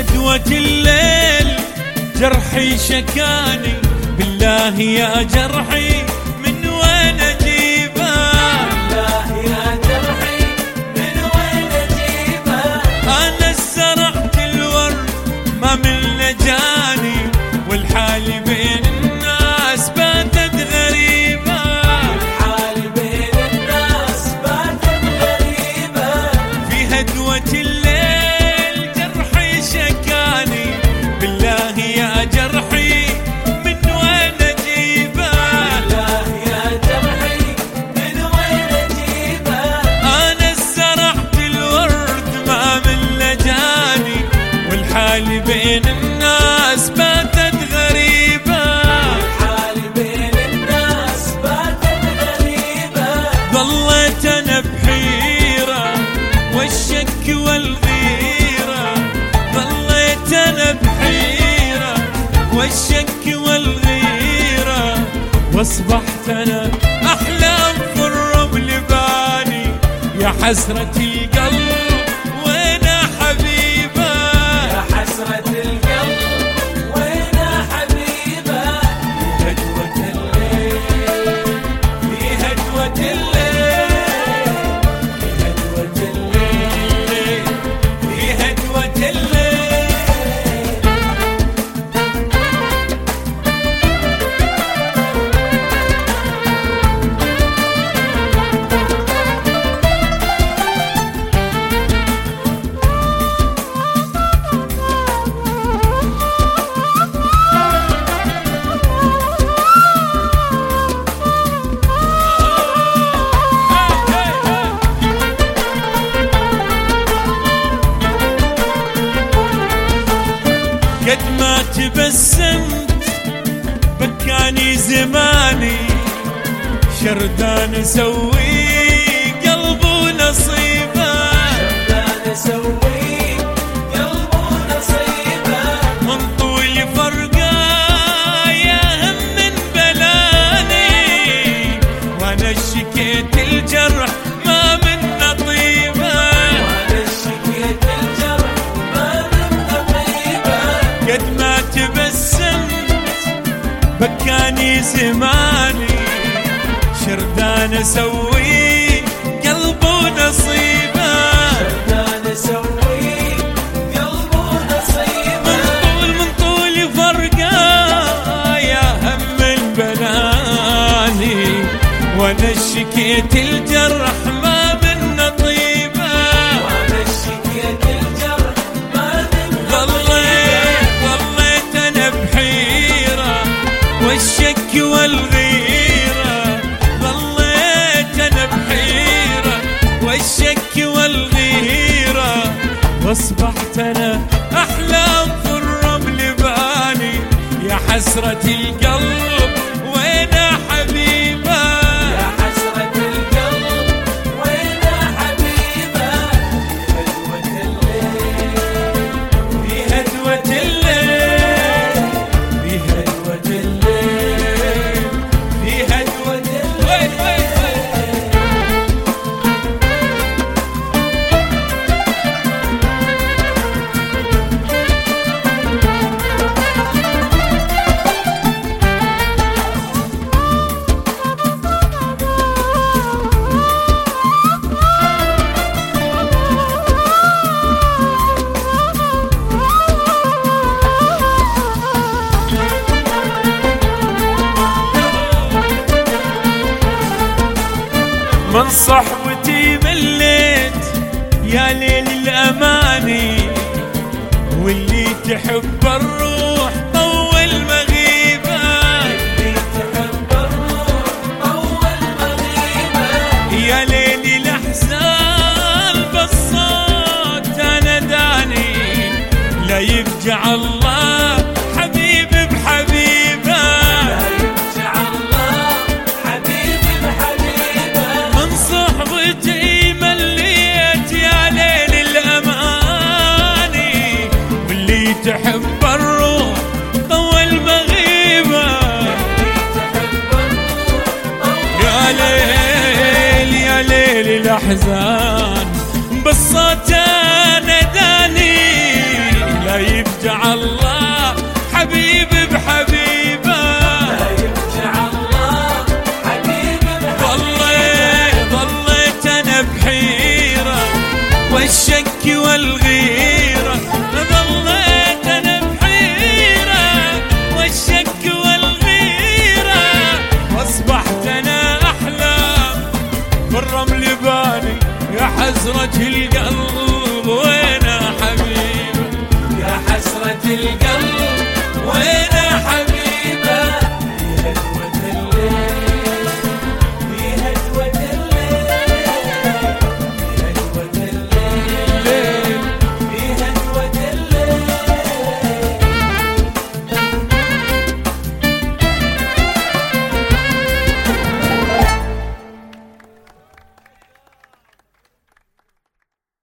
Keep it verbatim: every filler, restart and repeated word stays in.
هدوة الليل جرحي شكاني، بالله يا جرحي من وين اجيبه؟ بالله يا جرحي من وين اجيبه؟ انا زرعت الورد ما من لجاني، والحال بين الناس باتت غريبة. والحال بين الناس باتت غريبة. في هدوة الليل جرحي شكاني، بالله يا جرحي من وين اجيبه؟ بالله يا جرحي من وين اجيبه؟ انا زرعت الورد ما من لجاني، والحال بين الناس باتت غريبة. والحال بين الناس باتت غريبة. ظليت انا بحيرة والشك والغيرة، ظليت انا بحيرة والشك والغيرة، واصبحت انا احلام في الرمل باني. يا حسرة القلب وين حبيبة؟ يا حسرة القلب وين حبيبة؟ في هدوة الليل، في هدوة الليل، في هدوة الليل، في هدوة الليل. قد ما تبسمت بكاني زماني، شردان اسوي قلب ونصيبه. شردان اسوي قلب ونصيبه. من طول فرقه يا هم من بلاني، وانا شكيت الجرح ما من نطيبه. وانا شكيت الجرح ما من نطيبه. قد ما تبسمت بكاني زماني، شردان اسوي قلب ونصيبه. شردان اسوي قلب ونصيبه. من طول من طول فرقه يا هم البناني، وانا شكيت الجرح ما من نطيبه. وانا شكيت الجرح ما من ظليت ظليت انا بحيرة والشك والغيرة، ظليت انا بحيرة والشك والغيرة، واصبحت انا احلام في الرمل باني. يا حسرة القلب وين حبيبة؟ يا حسرة القلب وين حبيبة؟ في هدوة الليل، في هدوة الليل، في هدوة الليل، في هدوة الليل. وين وين من صحبتي مليت يا ليل الأماني، واللي تحب الروح طول مغيبة. اللي تحب الروح طول مغيبة. يا ليل الأحزان بالصوت أنا داني، لا يفجع الله حبيب بحبيبه. لا يرجع الله حبيب بحبيبه. من صحبتي مليت يا ليل الأماني، واللي تحب الروح طول مغيبة. يا ليل يا ليل الأحزان بالصوت ناداني، لا والغيرة ظليت أنا بحيرة والشك والغيرة، وأصبحت أنا أحلام بالرمل باني يا حسرة القلب وين حبيبي، يا حسرة القلب